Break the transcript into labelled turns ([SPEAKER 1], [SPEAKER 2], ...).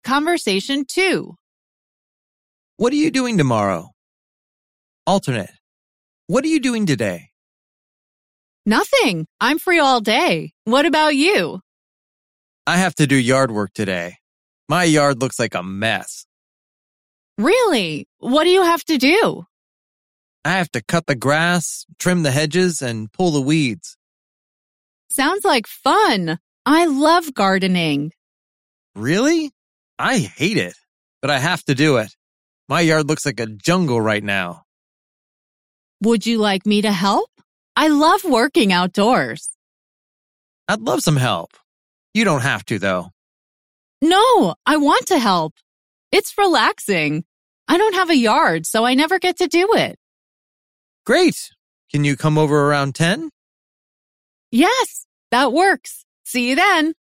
[SPEAKER 1] Conversation 2.
[SPEAKER 2] What are you doing tomorrow? Alternate. What are you doing today?
[SPEAKER 1] Nothing. I'm free all day. What about you?
[SPEAKER 2] I have to do yard work today. My yard looks like a mess.
[SPEAKER 1] Really? What do you have to do?
[SPEAKER 2] I have to cut the grass, trim the hedges, and pull the weeds.
[SPEAKER 1] Sounds like fun. I love gardening.
[SPEAKER 2] Really? I hate it, but I have to do it. My yard looks like a jungle right now.
[SPEAKER 1] Would you like me to help? I love working outdoors.
[SPEAKER 2] I'd love some help. You don't have to, though.
[SPEAKER 1] No, I want to help. It's relaxing. I don't have a yard, so I never get to do it.
[SPEAKER 2] Great. Can you come over around 10?
[SPEAKER 1] Yes, that works. See you then.